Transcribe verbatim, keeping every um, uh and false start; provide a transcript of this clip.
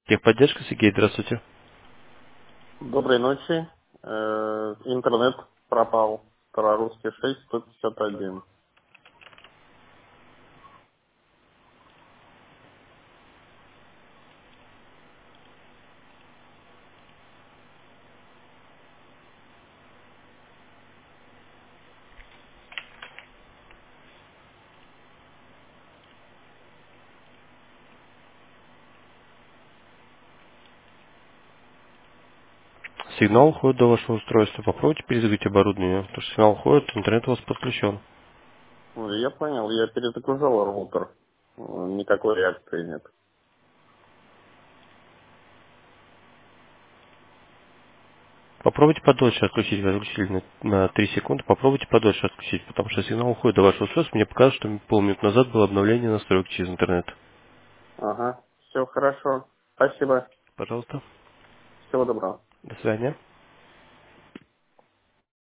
Техподдержка, Сергей, здравствуйте. Доброй ночи. Э, Интернет пропал. Старорусский шесть сто пятьдесят один. Сигнал уходит до вашего устройства. Попробуйте перезагрузить оборудование, потому что сигнал уходит, интернет у вас подключен. Ой, Я понял, я перезагружал роутер. Э, Никакой реакции нет. Попробуйте подольше отключить, вы отключили на, на три секунды, попробуйте подольше отключить, потому что сигнал уходит до вашего устройства. Мне показалось, что полминуты назад было обновление настроек через интернет. Ага, все хорошо. Спасибо. Пожалуйста. Всего доброго. До свидания.